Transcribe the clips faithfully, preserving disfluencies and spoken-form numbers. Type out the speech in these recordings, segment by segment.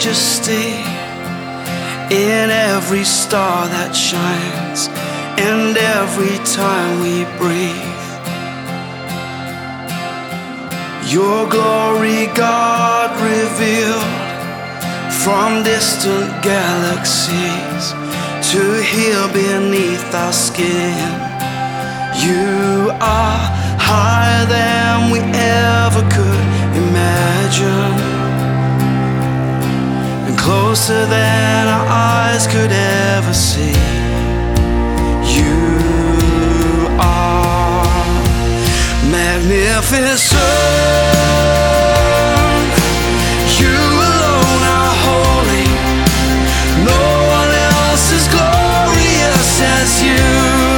majesty in every star that shines and every time we breathe. Your glory, God, revealed from distant galaxies to here beneath our skin. You are higher than we ever could imagine, and closer than our eyes could ever see. You are magnificent. You alone are holy. No one else is glorious as you.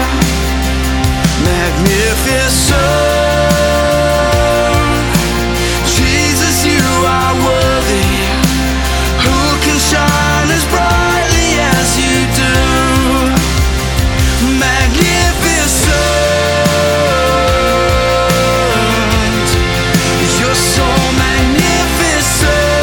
Magnificent. Jesus, you are worthy. Who can shine as brightly as you do? Magnificent. You're so magnificent.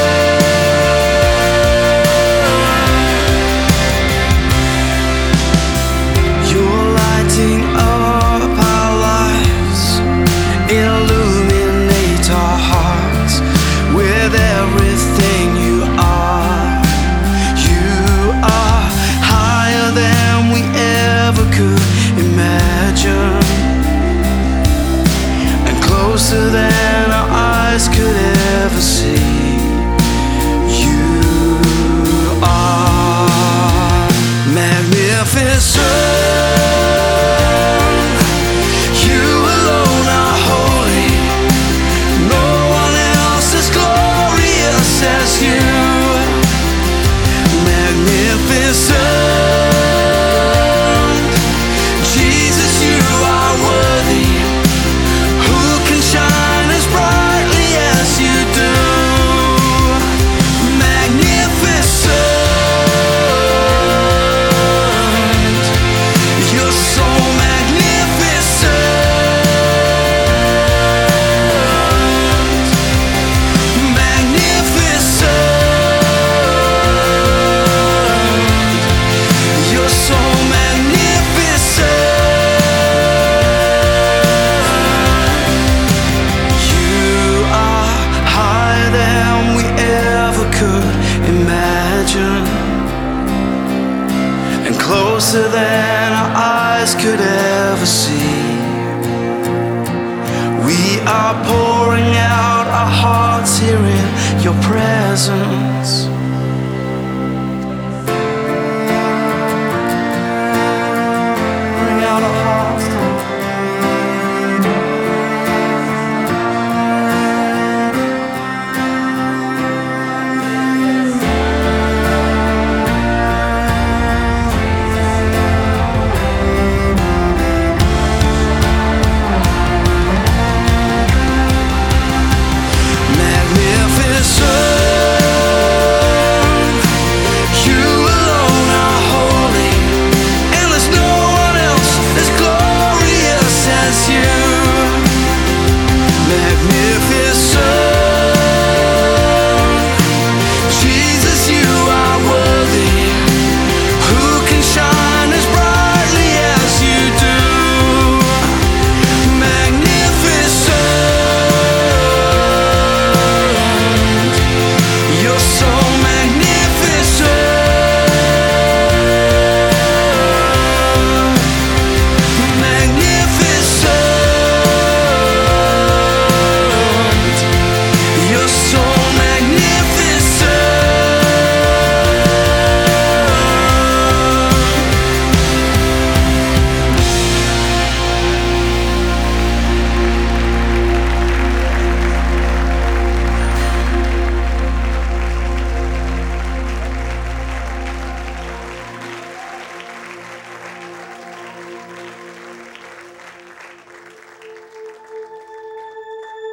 You're lighting up our lives, illuminate our hearts with everything you are. You are higher than we ever could imagine, and closer than our eyes could ever see. You are magnificent. You alone are holy. No one else is glorious as you. Magnificent. Jesus, you are worthy. Who can shine as brightly as you do? Magnificent. You're so magnificent. Magnificent. You're so magnificent. You are higher than we ever could imagine, and closer than our eyes could ever see. We are pouring out our hearts here in your presence.